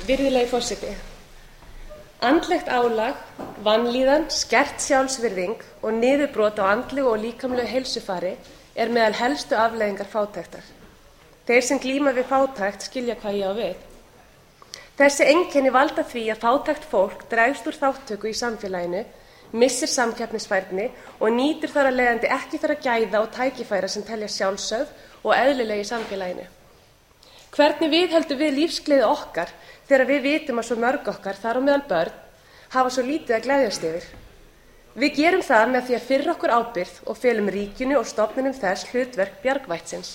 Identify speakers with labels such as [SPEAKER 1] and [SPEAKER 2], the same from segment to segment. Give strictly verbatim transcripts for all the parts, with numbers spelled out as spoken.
[SPEAKER 1] Virðulegi forseti. Andlegt álag, vanlíðan, skert sjálfsvirðing og niðurbrot á andlegu og líkamlegu heilsufari er meðal helstu afleiðingar fátæktar. Þeir sem glíma við fátækt skilja hvað ég á við. Þessi einkenni valda því að fátækt fólk dregst úr þátttöku í samfélaginu, missir samkeppnisfærni og nýtur þar af leiðandi ekki þeirra gæða og tækifæra sem telja sjálfsögð og eðlileg í samfélaginu. Hvernig viðhöldum við lífsgleði okkar þegar við vitum að svo mörg okkar, þar á meðal börn, hafa svo lítið að gleðjast yfir? Við gerum það með því að firra okkur ábyrgð og felum ríkinu og stofnunum þess hlutverk bjargvættsins.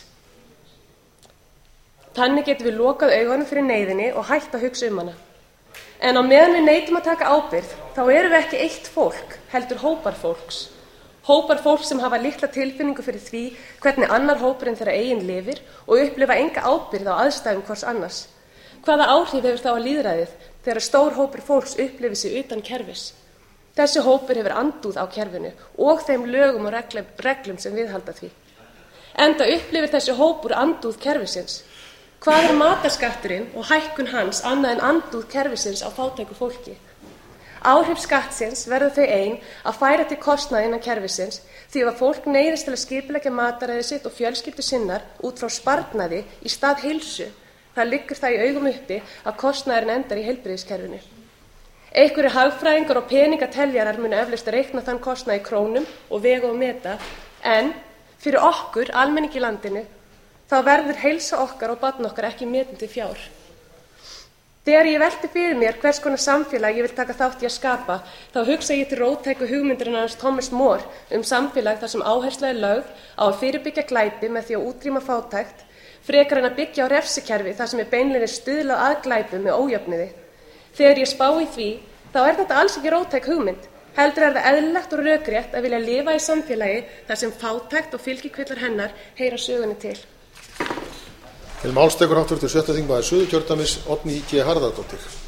[SPEAKER 1] Þannig getum við lokað augunum fyrir neyðinni og hætt að hugsa um hana. En á meðan við neitum að taka ábyrgð, þá erum við ekki eitt fólk, heldur hópar fólks. Hópar fólk sem hafa litla tilfinningu fyrir því hvernig annar hópurinn þeirra eigin lifir og upplifa enga ábyrgð á aðstæðum hvors annars. Hvaða áhrif hefur þá á lýðræðið þegar stór hópur fólks upplifir sig utan kerfis? Þessi hópur hefur andúð á kerfinu og þeim lögum og reglum, reglum sem viðhalda því. Enda upplifir þessi hópur andúð kerfisins. Hvað er matarskatturinn og hækkun hans annað en andúð kerfisins á fátæku fólki? Áhrif skattsins verða þau ein að færa til kostnað innan kerfisins því að fólk neyðist til að skipuleggja mataræði sitt og fjölskyldu sinnar út frá sparnaði í stað heilsu. Það liggur það í augum uppi að kostnaðurinn endar í heilbrigðiskerfinu. Einhverjir hagfræðingar og peningateljarar munu eflaust reikna þann kostnað í krónum og vega og meta, en fyrir okkur, almenning í landinu, þá verður heilsa okkar og barn okkar ekki metin til fjár. Þegar ég velti fyrir mér hvers konar samfélag ég vil taka þátt í að skapa, þá hugsa ég til róttæku hugmyndarinnar hans Thomas More um samfélag þar sem áhersla er lögð á að fyrirbyggja glæpi með því að útrýma fátækt, frekar en að byggja á refsikerfi þar sem er beinlínis stuðlað að glæpum með ójöfnuði. Þegar ég spái í því, þá er þetta alls ekki róttæk hugmynd, heldur er það eðlilegt og rökrétt að vilja lifa í samfélagi þar sem fátækt og fylgikvillar hennar heyra sögunni til.
[SPEAKER 2] Til máls tekur háttvirtur sjötti þingmaður Suðurkjördæmis Oddný G. Harðardóttir.